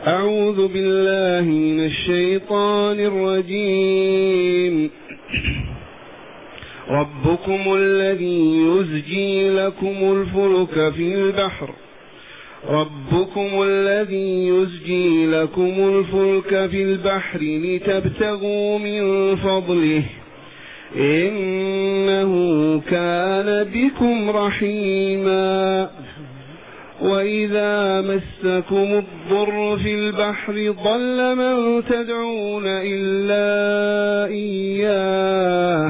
أعوذ بالله من الشيطان الرجيم. ربكم الذي يزجي لكم الفلك في البحر لتبتغوا من فضله إنه كان بكم رحيما. وإذا مسكم الضر في البحر ضل من تدعون إلا إياه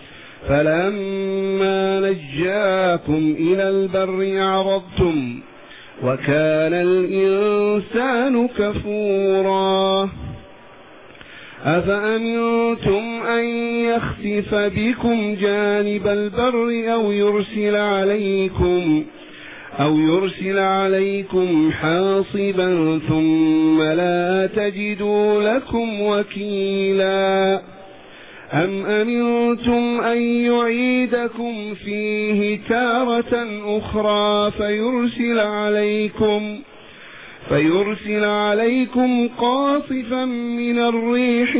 فلما نجاكم إلى البر أعرضتم وكان الإنسان كفورا. أفأمنتم أن يخسف بكم جانب البر أو يرسل عليكم حاصبا ثم لا تجدوا لكم وكيلا. أم أمنتم أن يعيدكم فيه تارة أخرى فيرسل عليكم قاصفا من الريح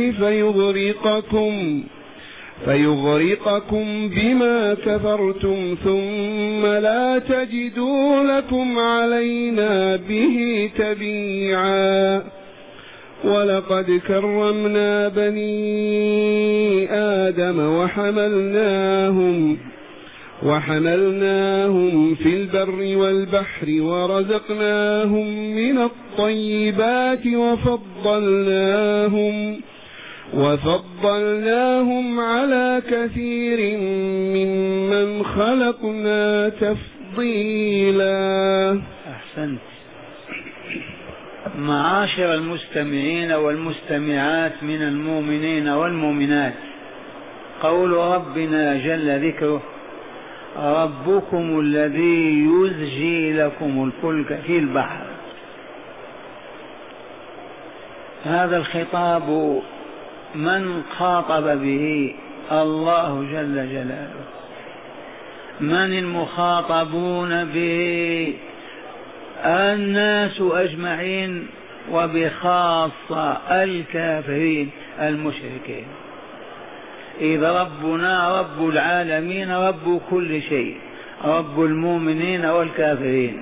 فيغرقكم بما كفرتم ثم لا تجدوا لكم علينا به تبيعا. ولقد كرمنا بني آدم وحملناهم في البر والبحر ورزقناهم من الطيبات وفضلناهم على كثير ممن خلقنا تفضيلا. أحسنت. معاشر المستمعين والمستمعات من المؤمنين والمؤمنات، قول ربنا جل ذكره: ربكم الذي يزجي لكم الفلك في البحر. هذا الخطاب من خاطب به؟ الله جل جلاله. من المخاطبون به؟ الناس أجمعين، وبخاصة الكافرين المشركين. إذا ربنا رب العالمين، رب كل شيء، رب المؤمنين والكافرين.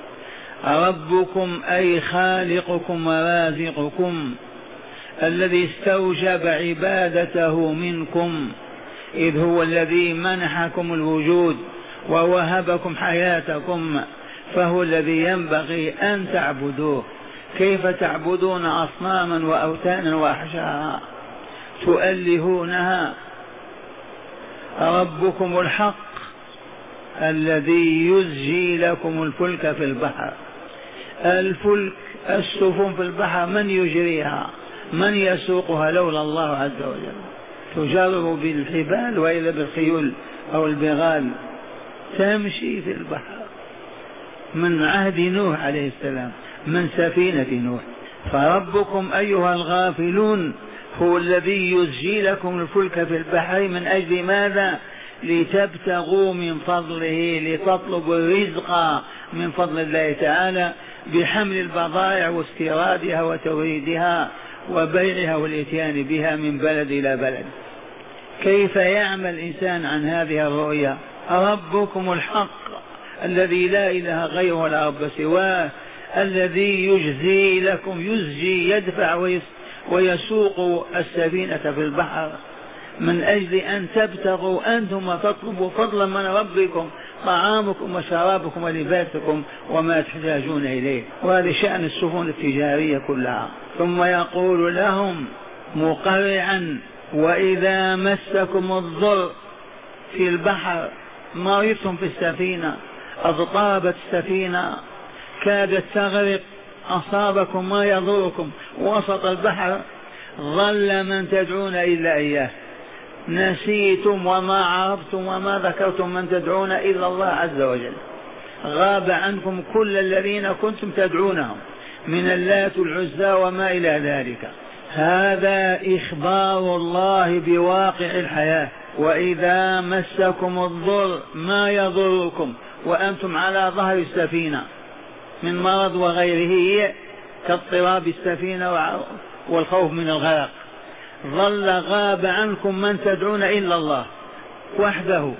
ربكم أي خالقكم ورازقكم، الذي استوجب عبادته منكم، إذ هو الذي منحكم الوجود ووهبكم حياتكم، فهو الذي ينبغي أن تعبدوه. كيف تعبدون أصناما وأوثانا وأحجارا تؤلهونها؟ ربكم الحق الذي يزجي لكم الفلك في البحر. الفلك، السفن في البحر، من يجريها؟ من يسوقها لولا الله عز وجل؟ تجر بالحبال وإلا بالخيول أو البغال، تمشي في البحر من عهد نوح عليه السلام، من سفينة نوح. فربكم أيها الغافلون هو الذي يزجي لكم الفلك في البحر. من أجل ماذا؟ لتبتغوا من فضله، لتطلبوا الرزق من فضل الله تعالى بحمل البضائع واستيرادها وتوريدها وبيعها والاتيان بها من بلد إلى بلد. كيف يعمل الإنسان عن هذه الرؤيا؟ ربكم الحق الذي لا إله غيره ولا رب سواه، الذي يجزي لكم، يزجي، يدفع ويسوق السفينة في البحر من أجل أن تبتغوا أنتم وتطلبوا فضلا من ربكم، طعامكم وشرابكم ولباسكم وما تحتاجون إليه. وهذا شأن السفن التجارية كلها. ثم يقول لهم مقرعا: وإذا مسكم الضر في البحر، مرضتم في السفينة، اضطربت السفينة، كادت تغرق، أصابكم ما يضركم وسط البحر، ظل من تدعون إلا إياه، نسيتم وما عرفتم وما ذكرتم من تدعون إلا الله عز وجل، غاب عنكم كل الذين كنتم تدعونهم من اللات والعزى وما إلى ذلك. هذا إخبار الله بواقع الحياة. وإذا مسكم الضر، ما يضركم وأنتم على ظهر السفينة من مرض وغيره، كاضطراب السفينة والخوف من الغرق. ظل غاب عنكم من تدعون إلا الله وحده.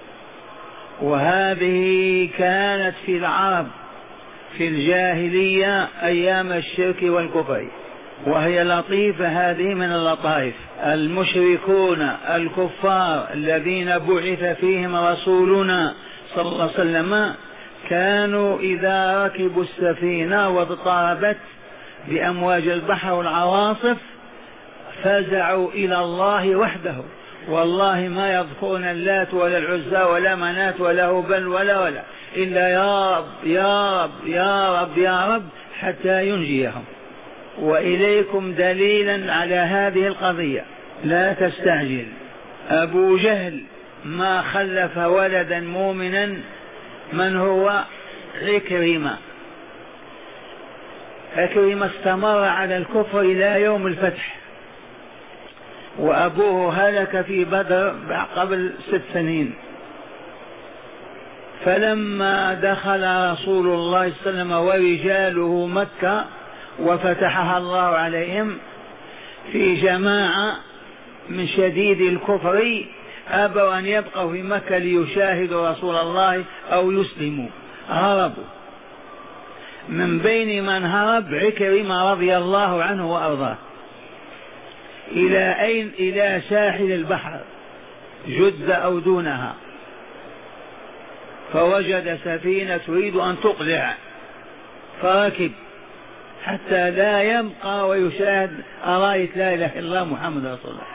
وهذه كانت في العرب في الجاهلية أيام الشرك والكفر، وهي لطيفة هذه من اللطائف. المشركون الكفار الذين بعث فيهم رسولنا صلى الله عليه وسلم كانوا إذا ركبوا السفينة واضطربت بأمواج البحر والعواصف فزعوا إلى الله وحده، والله ما يذكرون اللات ولا العزى ولا منات ولا هبل ولا إلا يا رب يا رب يا رب يا رب حتى ينجيهم. وإليكم دليلا على هذه القضية، لا تستعجل. أبو جهل ما خلف ولدا مؤمنا من هو عكرمة. عكرمة استمر على الكفر إلى يوم الفتح، وأبوه هلك في بدر قبل 6 سنين. فلما دخل رسول الله صلى الله عليه وسلم ورجاله مكة وفتحها الله عليهم في جماعة من شديد الكفر أبوا أن يبقوا في مكة ليشاهدوا رسول الله أو يسلموا، هربوا. من بين من هرب عكرمة رضي الله عنه وأرضاه. إلى أين؟ إلى ساحل البحر، جدة أو دونها، فوجد سفينة تريد أن تقلع فركب حتى لا يبقى ويشاهد راية لا إله إلا الله محمد رسول الله.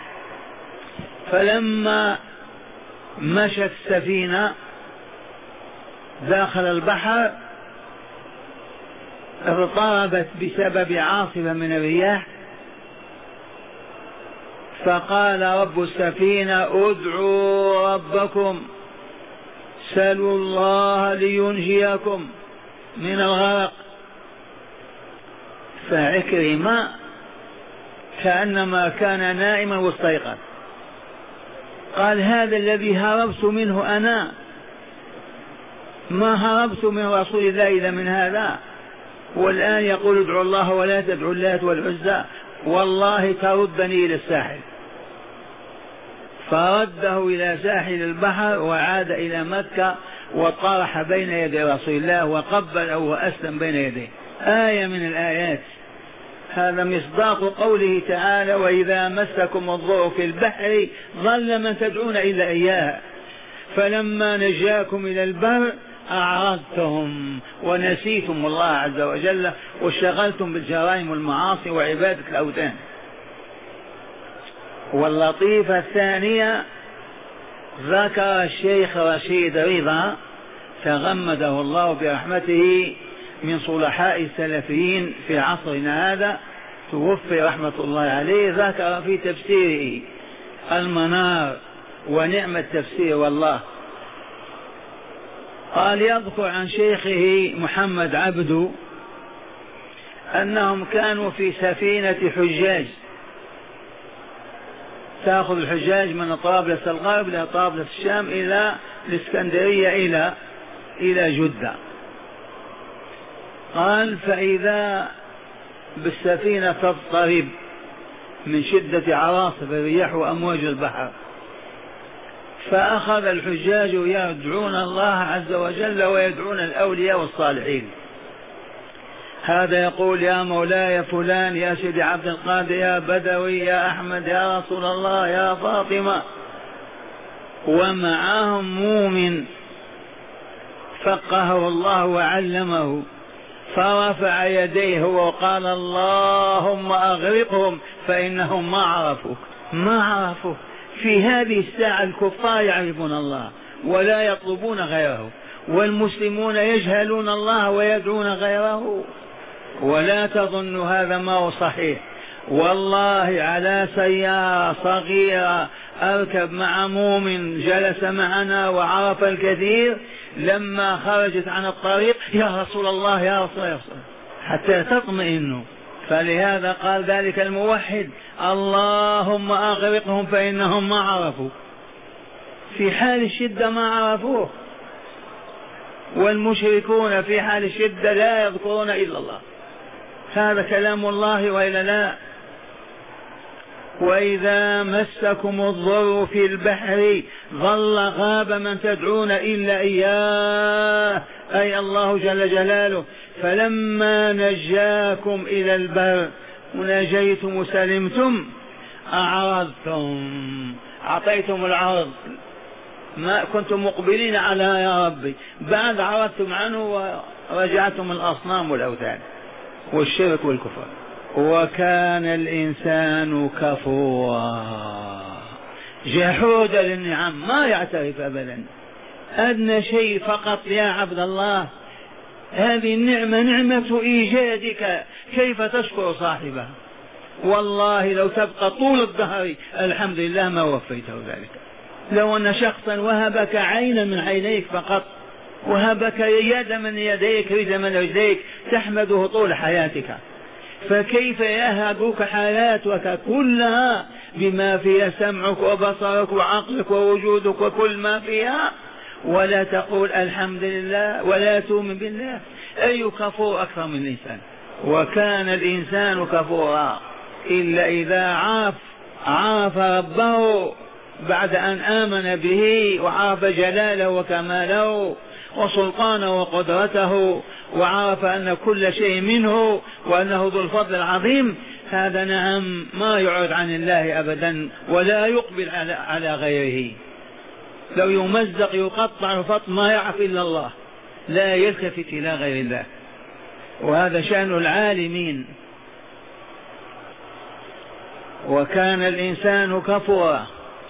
فلما مشت السفينة داخل البحر اضطربت بسبب عاصفة من الرياح، فقال رب السفينة ادعوا ربكم سلوا الله لينجيكم من الغرق. فعكرمة كأنما كان نائما واستيقظ، قال هذا الذي هربت منه أنا، ما هربت من رسول الله إلا من هذا، والآن يقول ادعوا الله ولا تدعوا اللات والعزى، والله تردني إلى الساحل. فرده إلى ساحل البحر وعاد إلى مكة وطرح بين يدي رسول الله وقبله وأسلم بين يديه. آية من الآيات. هذا مصداق قوله تعالى وإذا مسكم الضر في البحر ظل من تدعون إلا إياه فلما نجاكم إلى البر أعرضتم ونسيتم الله عز وجل واشتغلتم بالجرائم والمعاصي وعبادة الأوثان. واللطيفة الثانية ذكر الشيخ رشيد رضا تغمده الله برحمته من صلحاء السلفيين في عصرنا هذا، توفي رحمة الله عليه، ذكر في تفسيره المنار ونعم التفسير والله. قال يذكر عن شيخه محمد عبده أنهم كانوا في سفينة حجاج تأخذ الحجاج من طرابلس الغرب إلى طرابلس الشام إلى الإسكندرية إلى جدة. قال فإذا بالسفينة تضطرب من شدة عواصف الرياح وأمواج البحر، فأخذ الحجاج يدعون الله عز وجل ويدعون الأولياء والصالحين. هذا يقول يا مولاي فلان يا سيدي عبد القادر يا بدوي يا أحمد يا رسول الله يا فاطمة، ومعهم مؤمن فقهه الله وعلمه فرفع يديه وقال اللهم أغرقهم فإنهم ما عرفوا. في هذه الساعة الكفار يعرفون الله ولا يطلبون غيره، والمسلمون يجهلون الله ويدعون غيره. ولا تظن هذا ما هو صحيح، والله على سيارة صغيرة أركب مع مؤمن جلس معنا وعرف الكثير، لما خرجت عن الطريق يا رسول الله يا رسول الله حتى تطمئنوا. فلهذا قال ذلك الموحد اللهم أغرقهم فإنهم ما عرفوا. في حال الشدة ما عرفوه، والمشركون في حال الشدة لا يذكرون إلا الله. هذا كلام الله وإلا لا؟ وإذا مسكم الضر في البحر ضل غاب من تدعون إلا إياه، أي الله جل جلاله. فلما نجاكم إلى البر ونجيتم وسلمتم أعرضتم، أعطيتم العرض، ما كنتم مقبلين على يا ربي، بعد عرضتم عنه ورجعتم الأصنام والأوثان والشرك والكفر. وكان الإنسان كفورا جحودا للنعم، ما يعترف أبدا. أدنى شيء فقط يا عبد الله، هذه النعمة نعمة إيجادك، كيف تشكر صاحبها؟ والله لو تبقى طول الدهر الحمد لله ما وفيته ذلك. لو أن شخصا وهبك عينا من عينيك فقط، وهبك يد من يديك، رجل من رجليك، تحمده طول حياتك، فكيف يهبك حياتك كلها بما فيها سمعك وبصرك وعقلك ووجودك وكل ما فيها، ولا تقول الحمد لله ولا تؤمن بالله؟ أي كفور أكثر من الإنسان؟ وكان الإنسان كفورا إلا إذا عاف ربه بعد أن آمن به وعاف جلاله وكماله وسلطانه وقدرته، وعرف أن كل شيء منه وأنه ذو الفضل العظيم. هذا نعم ما يعرض عن الله أبدا ولا يقبل على غيره. لو يمزق يقطع فط ما يعرف إلا الله، لا يلتفت إلى غير الله، وهذا شأن العالمين. وكان الإنسان كفورا،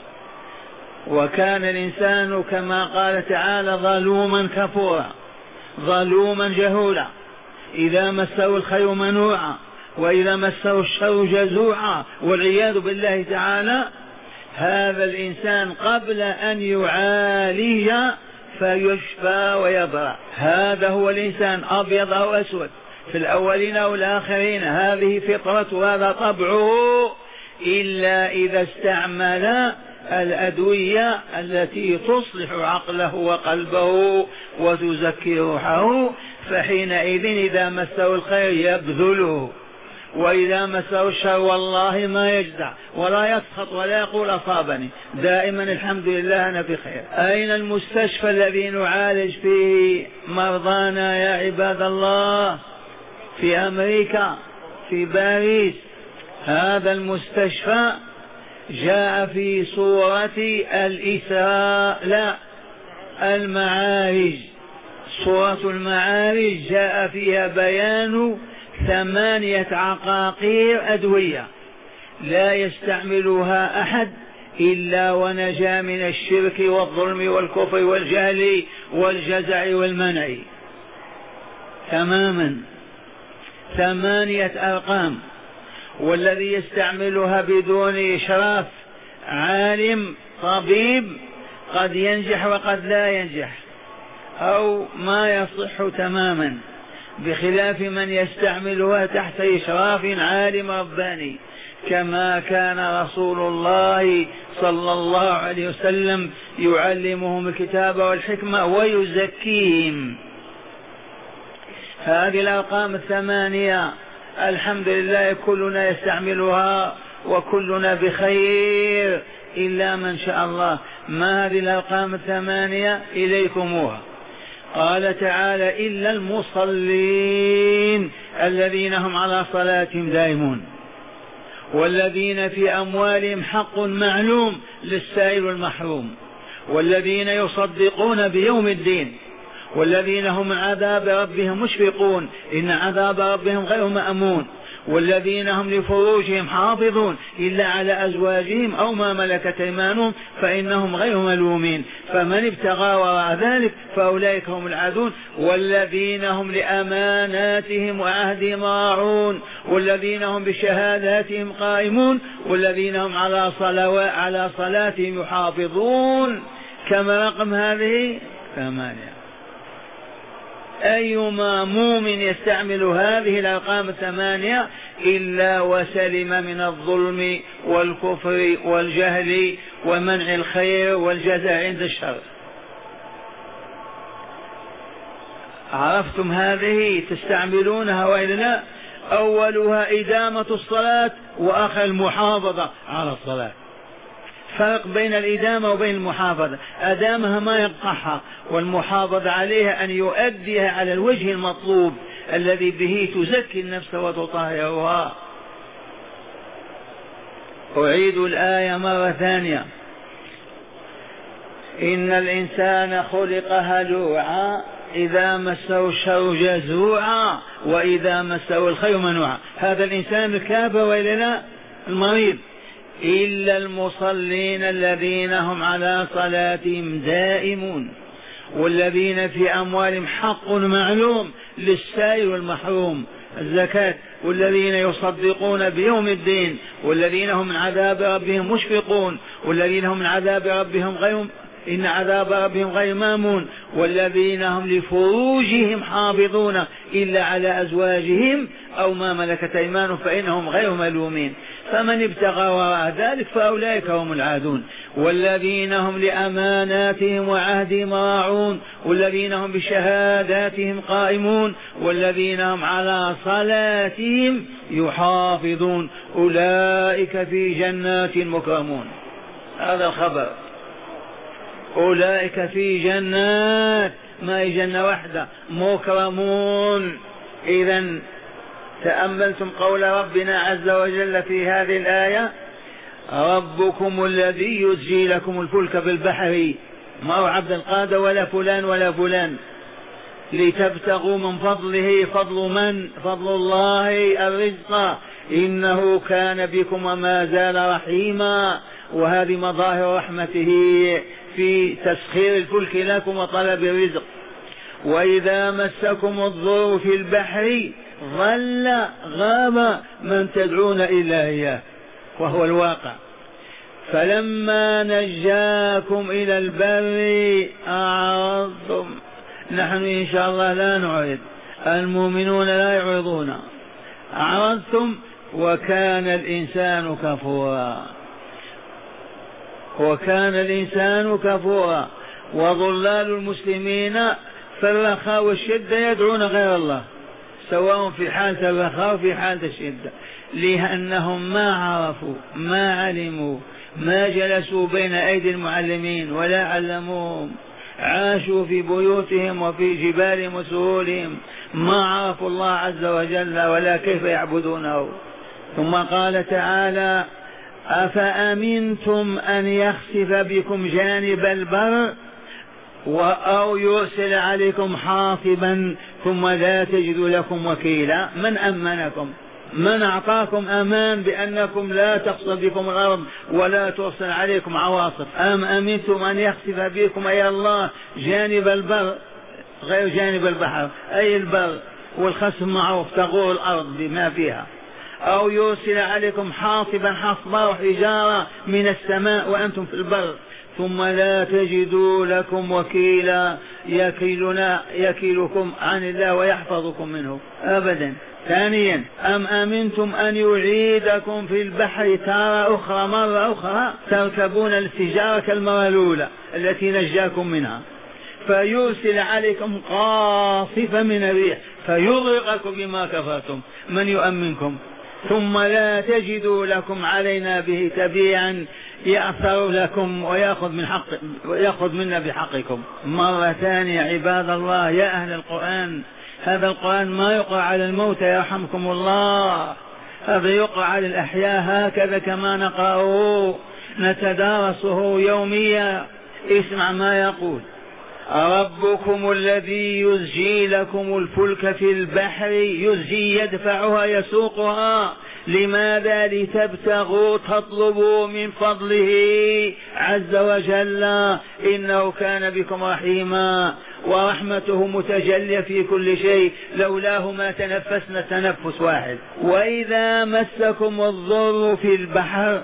وكان الإنسان كما قال تعالى ظلوما كفورا، ظلوما جهولا، إذا مسه الخير منوعا وإذا مسه الشر جزوعا، والعياذ بالله تعالى. هذا الإنسان قبل أن يعالج فيشفى ويبرأ. هذا هو الإنسان، أبيض أو أسود، في الأولين أو الآخرين، هذه فطرته، هذا طبعه، إلا إذا استعمل الأدوية التي تصلح عقله وقلبه وتزكي روحه، فحينئذ إذا مسه الخير يبذله، وإذا مسه الشر والله ما يجزع ولا يسخط ولا يقول أصابني، دائما الحمد لله أنا بخير. أين المستشفى الذي نعالج فيه مرضانا يا عباد الله؟ في أمريكا، في باريس. هذا المستشفى جاء في صورة الإسراء، لا، المعارج، صورة المعارج جاء فيها بيان 8 عقاقير أدوية لا يستعملها أحد إلا ونجا من الشرك والظلم والكفر والجهل والجزع والمنع تماما. 8 أرقام، والذي يستعملها بدون إشراف عالم طبيب قد ينجح وقد لا ينجح أو ما يصح تماما، بخلاف من يستعملها تحت إشراف عالم رباني، كما كان رسول الله صلى الله عليه وسلم يعلمهم الكتاب والحكمة ويزكيهم. هذه الأرقام 8 الحمد لله كلنا يستعملها وكلنا بخير إلا من شاء الله. ما هذه الأرقام 8؟ إليكموها. قال تعالى إلا المصلين الذين هم على صلاتهم دائمون، والذين في أموالهم حق معلوم للسائل والمحروم، والذين يصدقون بيوم الدين، والذين هم من عذاب ربهم مشفقون إن عذاب ربهم غير مأمون، والذين هم لفروجهم حافظون إلا على أزواجهم أو ما ملكت أيمانهم فإنهم غير ملومين، فمن ابتغى وراء ذلك فأولئك هم العادون، والذين هم لأماناتهم وعهدهم راعون، والذين هم بشهاداتهم قائمون، والذين هم على صلاتهم يحافظون. كما رقم هذه 8. أيما مؤمن يستعمل هذه الأرقام 8 إلا وسلم من الظلم والكفر والجهل ومنع الخير والجزاء عند الشر. عرفتم هذه تستعملونها وإلا لا؟ أولها إدامة الصلاة وآخر المحافظة على الصلاة. فرق بين الإدامة وبين المحافظة. أدامها ما يقطعها، والمحافظة عليها أن يؤديها على الوجه المطلوب الذي به تزكي النفس وتطهرها. أعيد الآية مرة ثانية: إن الإنسان خلق هلوعا إذا مسه الشر جزوعا وإذا مسه الخير منوعا. هذا الإنسان الكافر وإلا لا؟ المريض. إلا المصلين الذين هم على صلاتهم دائمون والذين في أموالهم حق معلوم للسائل والمحروم الزكاة، والذين يصدقون بيوم الدين، والذين هم من عذاب ربهم مشفقون، والذين هم من عذاب ربهم إن عذاب ربهم غير مامون، والذين هم لفروجهم حافظون إلا على أزواجهم أو ما ملكت أيمانهم فإنهم غير ملومين، فمن ابتغى وراء ذلك فأولئك هم العادون، والذين هم لأماناتهم وعهدهم راعون، والذين هم بشهاداتهم قائمون، والذين هم على صلاتهم يحافظون، أولئك في جنات مكرمون. هذا الخبر. أولئك في جنات، ما هي جنة واحدة، مكرمون. إذن تأملتم قول ربنا عز وجل في هذه الآية: ربكم الذي يزجي لكم الفلك بالبحر، ما هو عبد القادر ولا فلان ولا فلان، لتبتغوا من فضله. فضل من؟ فضل الله، الرزق، إنه كان بكم وما زال رحيما. وهذه مظاهر رحمته في تسخير الفلك لكم وطلب الرزق. وإذا مسكم الضر في البحر ظل غاب من تدعون إلا إياه، وهو الواقع. فلما نجاكم إلى البر أعرضتم. نحن إن شاء الله لا نعرض، المؤمنون لا يعرضون. أعرضتم وكان الإنسان كفورا، وكان الإنسان كفورا. وضلال المسلمين في الرخاء والشدة يدعون غير الله، سواء في حالة الرخاء وفي حالة الشدة، لأنهم ما عرفوا، ما علموا، ما جلسوا بين أيدي المعلمين ولا علموهم، عاشوا في بيوتهم وفي جبالهم وسهولهم، ما عرفوا الله عز وجل ولا كيف يعبدونه. ثم قال تعالى: أفأمنتم أن يخسف بكم جانب البر أو يرسل عليكم حاصبا ثم لا تجدوا لكم وكيلا. من أمنكم؟ من أعطاكم أمان بأنكم لا تخسف بكم الأرض ولا ترسل عليكم عواصف؟ أم أمنتم أن يخسف بكم أي الله جانب البر غير جانب البحر، أي البر، والخسف معروف تغور الأرض بما فيها، أو يرسل عليكم حاصبا، حصبا وحجارة من السماء وأنتم في البر، ثم لا تجدوا لكم وكيلا يكيلكم عن الله ويحفظكم منه أبدا. ثانيا: أم أمنتم أن يعيدكم في البحر تارة أخرى، مرة أخرى تركبون التجارة كالمرة الأولى التي نجاكم منها، فيرسل عليكم قاصفا من الريح فيغرقكم بما كفرتم. من يؤمنكم؟ ثم لا تجدوا لكم علينا به تبيعا يأثر لكم ويأخذ منا بحقكم. مرة ثانية عباد الله يا أهل القرآن، هذا القرآن ما يقرأ على الموتى يرحمكم الله، هذا يقرأ على الأحياء هكذا كما نقرأه، نتدارسه يوميا. اسمع ما يقول: ربكم الذي يزجي لكم الفلك في البحر، يزجي يدفعها يسوقها، لماذا؟ لتبتغوا تطلبوا من فضله عز وجل، إنه كان بكم رحيما، ورحمته متجلية في كل شيء، لولاه ما تنفسنا تنفس واحد. وإذا مسكم الضر في البحر،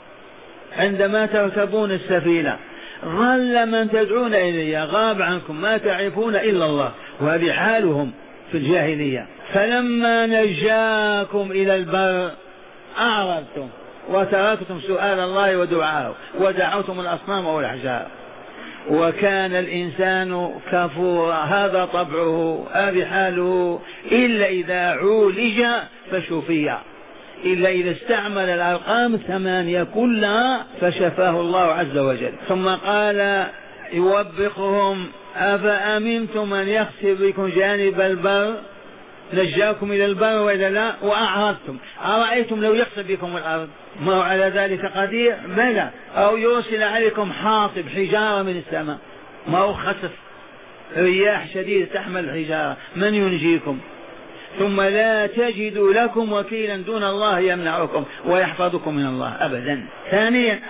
عندما تركبون السفينة ظل من تدعون إليه غاب عنكم، ما تعرفون إلا الله، وهذه حالهم في الجاهلية. فلما نجاكم إلى البر أعرضتم وتركتم سؤال الله ودعاءه ودعوتم الأصنام والأحجار. وكان الإنسان كفورا، هذا طبعه، هذه حاله، إلا إذا عولج فشفي، إلا إذا استعمل الأرقام 8 كلها فشفاه الله عز وجل. ثم قال يوبخهم: أفأمنتم أن يخسف بكم جانب البر، نجاكم إلى البر وإذا لا وأعرضتم، أرأيتم لو يخسف بكم الأرض ما هو على ذلك قدير؟ بلى. أو يرسل عليكم حاصب حجارة من السماء، ما هو خسف، رياح شديدة تحمل الحجارة، من ينجيكم؟ ثم لا تجدوا لكم وكيلا دون الله يمنعكم ويحفظكم من الله أبدا. ثانيا: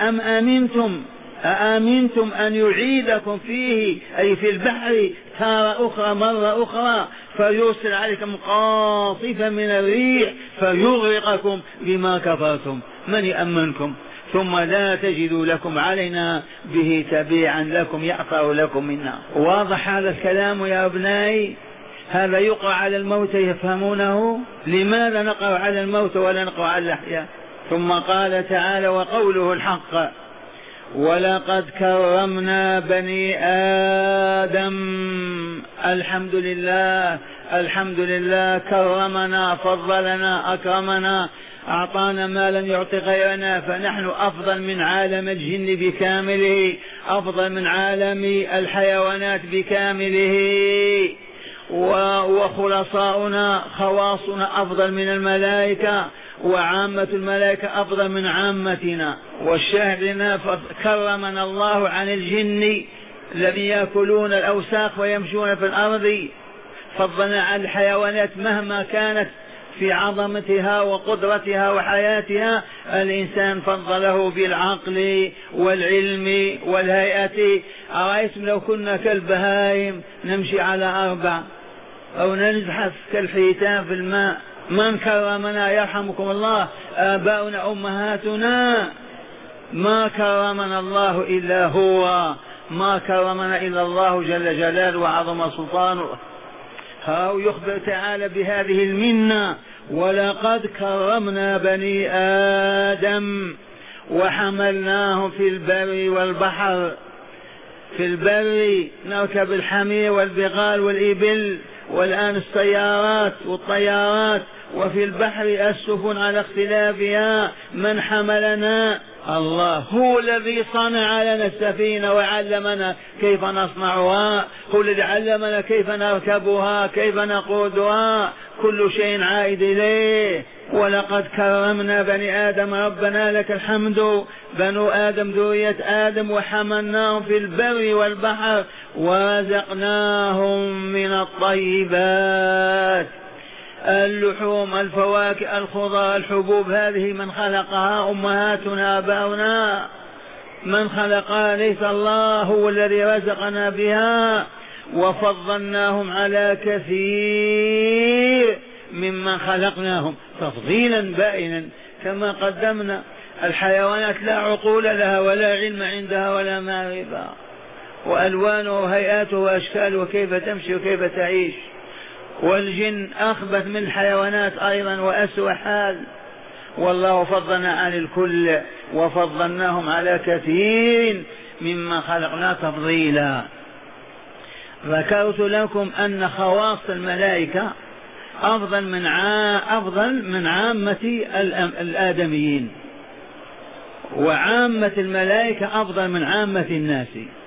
أأمنتم أن يعيدكم فيه، أي في البحر، تارة أخرى، مرة أخرى، فيرسل عليكم قاصفا من الريح فيغرقكم بما كفرتم، من يأمنكم؟ ثم لا تجدوا لكم علينا به تبيعا لكم يعفر لكم منا. واضح هذا الكلام يا أبنائي؟ هذا يقرأ على الموت يفهمونه؟ لماذا نقرأ على الموت ولا نقرأ على الأحياء؟ ثم قال تعالى: وقوله الحق: ولقد كرمنا بني آدم. الحمد لله، الحمد لله، كرمنا، فضلنا، أكرمنا، أعطانا ما لم يعط غيرنا، فنحن أفضل من عالم الجن بكامله، أفضل من عالم الحيوانات بكامله، وخلصاؤنا خواصنا أفضل من الملائكة، وعامة الملائكة أفضل من عامتنا. والشاهد لنا كرمنا الله عن الجن الذين يأكلون الأوساخ ويمشون في الأرض، فضلنا عن الحيوانات مهما كانت في عظمتها وقدرتها وحياتها، الإنسان فضله بالعقل والعلم والهيئة. أرأيتم لو كنا كالبهائم نمشي على 4 أو نزحف كالحيتان في الماء؟ من كرمنا يرحمكم الله؟ آباؤنا أمهاتنا. ما كرمنا الله إلا هو، ما كرمنا إلا الله جل جلاله وعظم سلطانه. هاو يخبر تعالى بهذه المنة: ولقد كرمنا بني آدم وحملناهم في البر والبحر. في البر نركب الحمير والبغال والإبل، والآن السيارات والطيارات، وفي البحر السفن على اختلافها. من حملنا؟ الله، هو الذي صنع لنا السفينة وعلمنا كيف نصنعها، هو الذي علمنا كيف نركبها، كيف نقودها، كل شيء عائد إليه. ولقد كرمنا بني آدم، ربنا لك الحمد، بنو آدم ذرية آدم، وحملناهم في البر والبحر ورزقناهم من الطيبات، اللحوم، الفواكه، الخضار، الحبوب، هذه من خلقها؟ أمهاتنا، آباؤنا. من خلقها؟ ليس الله، هو الذي رزقنا بها. وفضلناهم على كثير ممن خلقناهم تفضيلا بائنا. كما قدمنا، الحيوانات لا عقول لها ولا علم عندها ولا معرفة، وألوانه وهيئاته وأشكاله وكيف تمشي وكيف تعيش. والجن أخبث من الحيوانات أيضا وأسوأ حال. والله فضلنا عن الكل وفضلناهم على كثير مما خلقنا تفضيلا. ذكرت لكم أن خواص الملائكة أفضل من عامة الآدميين، وعامة الملائكة أفضل من عامة الناس.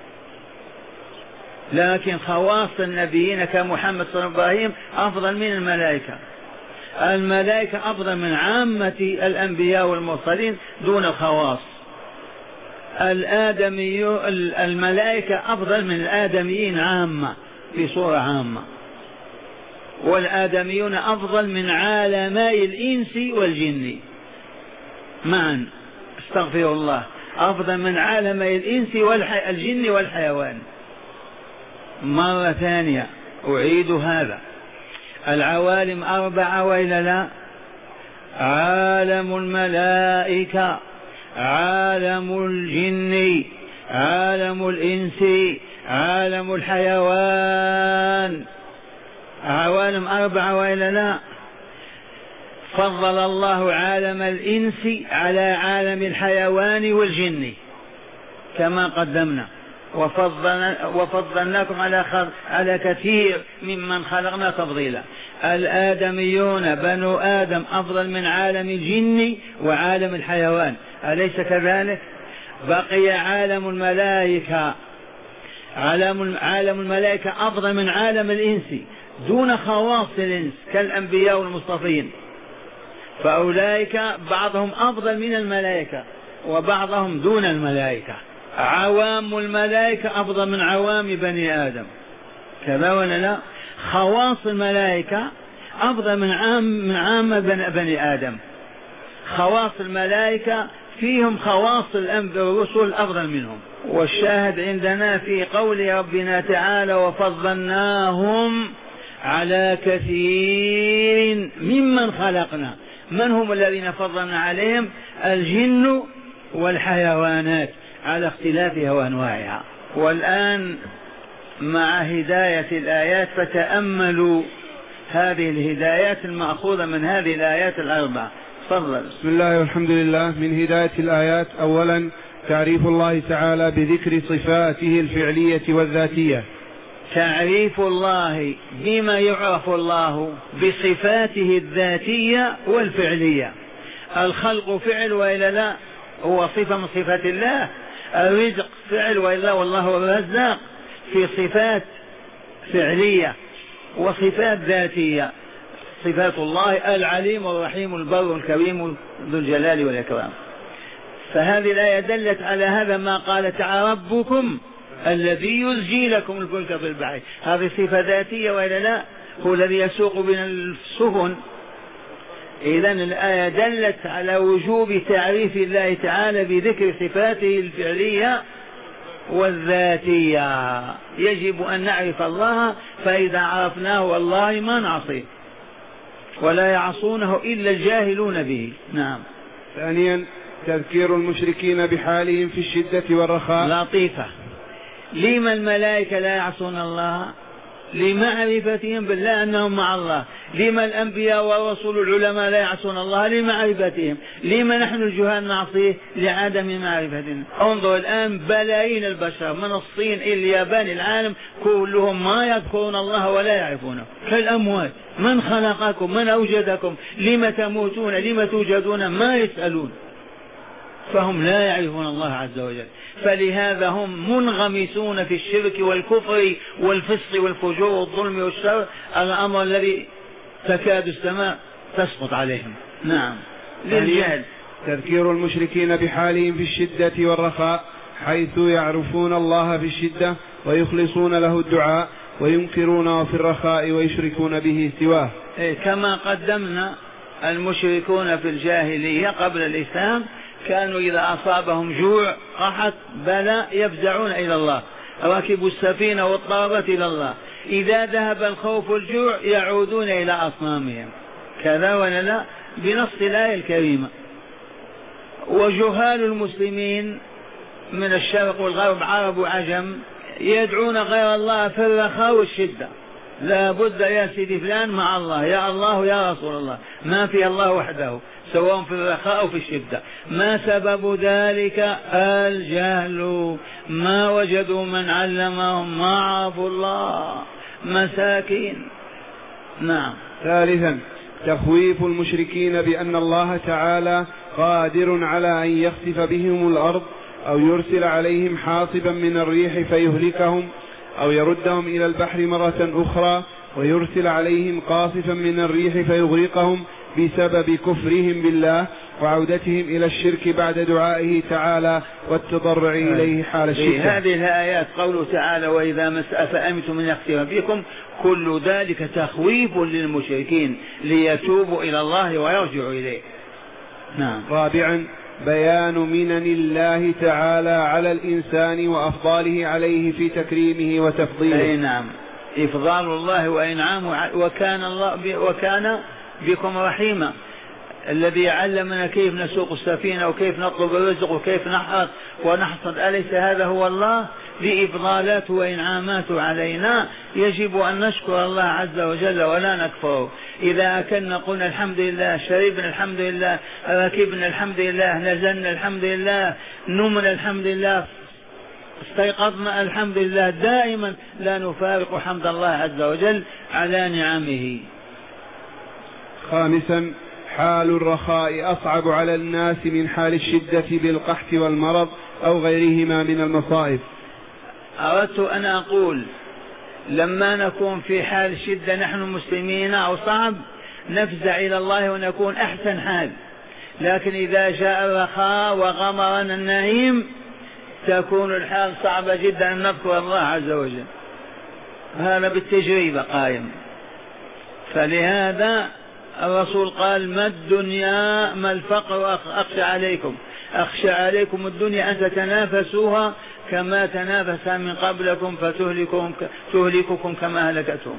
لكن خواص النبيين كمحمد صلى الله عليه وسلم أفضل من الملائكة. الملائكة أفضل من عامة الأنبياء والمرسلين دون الخواص. الملائكة أفضل من الآدميين عامة، في صورة عامة، والآدميون أفضل من عالمي الإنس والجن معا. استغفر الله، أفضل من عالمي الإنس والجن والحيوان. مرة ثانية أعيد هذا: العوالم 4 وإلا لا؟ عالم الملائكة، عالم الجن، عالم الإنس، عالم الحيوان. عوالم 4 وإلا لا؟ فضل الله عالم الإنس على عالم الحيوان والجن كما قدمنا. وفضلناكم على كثير ممن خلقنا تفضيلا. الآدميون بنو آدم أفضل من عالم الجن وعالم الحيوان، أليس كذلك؟ بقي عالم الملائكة. عالم الملائكة أفضل من عالم الإنس دون خواص الإنس كالأنبياء والمصطفين، فأولئك بعضهم أفضل من الملائكة وبعضهم دون الملائكة. عوام الملائكة أفضل من عوام بني آدم، كذا ولا لا؟ خواص الملائكة أفضل من عام بني آدم. خواص الملائكة فيهم خواص الأنبياء والرسل أفضل منهم. والشاهد عندنا في قول ربنا تعالى وفضلناهم على كثير ممن خلقنا. من هم الذين فضلنا عليهم؟ الجن والحيوانات على اختلافها وأنواعها. والآن مع هداية الآيات فتأملوا هذه الهدايات المأخوذة من هذه الآيات الأربع. تفضل. بسم الله والحمد لله. من هداية الآيات أولا تعريف الله تعالى بذكر صفاته الفعلية والذاتية. تعريف الله بما يعرف الله بصفاته الذاتية والفعلية. الخلق فعل وإلا لا؟ هو صفة من صفات الله. الرزق فعل وإلا؟ والله هو الرزاق. في صفات فعلية وصفات ذاتية. صفات الله العليم الرحيم البر الكريم ذو الجلال والإكرام. فهذه الآية دلت على هذا ما قال تعالى ربكم الذي يزجي لكم الفلك في البحر. هذه صفة ذاتية وإلا لا؟ هو الذي يسوق بنا السفن. إذن الآية دلت على وجوب تعريف الله تعالى بذكر صفاته الفعلية والذاتية. يجب أن نعرف الله، فإذا عرفناه والله ما نعصيه ولا يعصونه إلا الجاهلون به. نعم. ثانيا تذكير المشركين بحالهم في الشدة والرخاء. لطيفة. لما الملائكة لا يعصون الله؟ لمعرفتهم بالله أنهم مع الله. لما الأنبياء والرسل العلماء لا يعصون الله؟ لمعرفتهم. لما نحن الجهال نعصيه؟ لعدم معرفتنا. انظر الآن بلايين البشر من الصين إلى اليابان العالم كلهم ما يذكرون الله ولا يعرفونه كالأموات. من خلقكم؟ من أوجدكم؟ لما تموتون؟ لما توجدون؟ ما يسألون. فهم لا يعرفون الله عز وجل، فلهذا هم منغمسون في الشرك والكفر والفسق والفجور والظلم والشر، الأمر الذي تكاد السماء تسقط عليهم. نعم. للجهل. تذكير المشركين بحالهم في الشدة والرخاء، حيث يعرفون الله في الشدة ويخلصون له الدعاء، وينكرونه في الرخاء ويشركون به سواه. كما قدمنا المشركون في الجاهلية قبل الإسلام كانوا إذا أصابهم جوع قحط بلاء يفزعون إلى الله، ركبوا السفينة واضطربت إلى الله. إذا ذهب الخوف والجوع يعودون إلى أصنامهم، كذا ولا لا؟ بنص الآية الكريمة. وجهال المسلمين من الشرق والغرب عرب وعجم يدعون غير الله في الرخاء والشدة. لا بد يا سيدي فلان مع الله، يا الله يا رسول الله، ما في الله وحده سواء في الرخاء أو في الشدة. ما سبب ذلك؟ الجهل، ما وجدوا من علمهم، ما عرفوا الله، مساكين. نعم. ثالثا تخويف المشركين بأن الله تعالى قادر على أن يخسف بهم الأرض أو يرسل عليهم حاصبا من الريح فيهلكهم، أو يردهم إلى البحر مرة أخرى ويرسل عليهم قاصفا من الريح فيغرقهم بسبب كفرهم بالله وعودتهم إلى الشرك بعد دعائه تعالى والتضرع إليه حال الشدة. في هذه الآيات قوله تعالى وإذا أفأمنتم من يخسف بكم، كل ذلك تخويف للمشركين ليتوبوا إلى الله ويرجعوا إليه. نعم. رابعا بيان منن الله تعالى على الإنسان وأفضاله عليه في تكريمه وتفضيله. نعم. إفضال الله وإنعامه، وكان بكم رحيما، الذي علمنا كيف نسوق السفينة وكيف نطلب الرزق وكيف نحرث ونحصد، أليس هذا هو الله؟ بإفضالاته وإنعاماته علينا يجب أن نشكر الله عز وجل ولا نكفره. إذا أكلنا قلنا الحمد لله، شربنا الحمد لله، ركبنا الحمد لله، نزلنا الحمد لله، نمنا الحمد لله، استيقظنا الحمد لله، دائما لا نفارق حمد الله عز وجل على نعمه. خامسا، حال الرخاء أصعب على الناس من حال الشدة بالقحط والمرض أو غيرهما من المصائب. أردت أن أقول لما نكون في حال شدة نحن مسلمين أو صعب نفزع إلى الله ونكون أحسن حال، لكن إذا جاء الرخاء وغمرنا النعيم تكون الحال صعبة جدا أن نذكر الله عز وجل. هذا بالتجربة قائم. فلهذا الرسول قال ما الدنيا ما الفقر أخشى عليكم الدنيا أن تتنافسوها كما تنافس من قبلكم فتهلككم كما هلكتهم.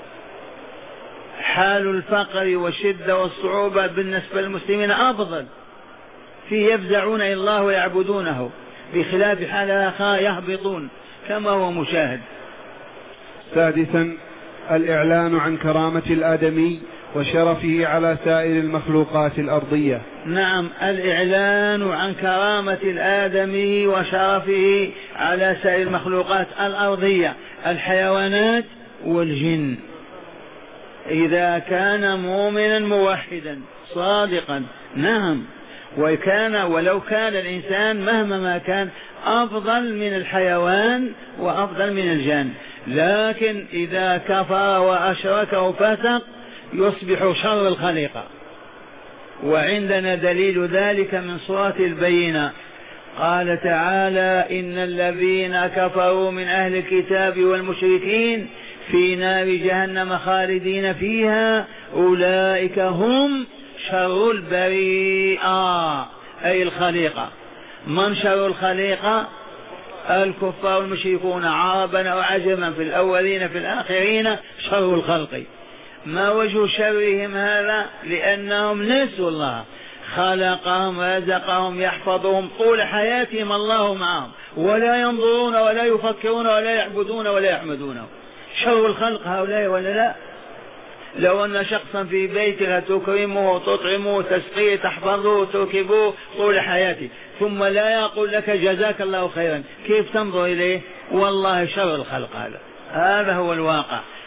حال الفقر والشدة والصعوبة بالنسبة للمسلمين أفضل، فيه يفزعون إلى الله ويعبدونه، بخلاف حال الرخاء يهبطون كما هو مشاهد. سادسا، الإعلان عن كرامة الآدمي وشرفه على سائر المخلوقات الأرضية. نعم، الإعلان عن كرامة الآدمي وشرفه على سائر المخلوقات الأرضية، الحيوانات والجن. إذا كان مؤمنا موحدا صادقا نعم، ولو كان الإنسان مهما كان أفضل من الحيوان وأفضل من الجن، لكن إذا كفر وأشرك وفسق يصبح شر الخليقة. وعندنا دليل ذلك من سورة البينة، قال تعالى إن الذين كفروا من أهل الكتاب والمشركين في نار جهنم خالدين فيها أولئك هم شر البريئة، أي الخليقة. من شر الخليقة؟ الكفار والمشركون عربا وعجما، في الأولين في الآخرين شر الخلق. ما وجه شرهم هذا؟ لأنهم نسوا الله، خلقهم رزقهم يحفظهم طول حياتهم الله معهم، ولا ينظرون ولا يفكرون ولا يعبدون ولا يحمدونه. شر الخلق هؤلاء ولا لا؟ لو أن شخصا في بيتك تكرمه وتطعمه وتسقيه تحفظه وتركبه طول حياته ثم لا يقول لك جزاك الله خيرا، كيف تنظر إليه؟ والله شر الخلق هذا هو الواقع.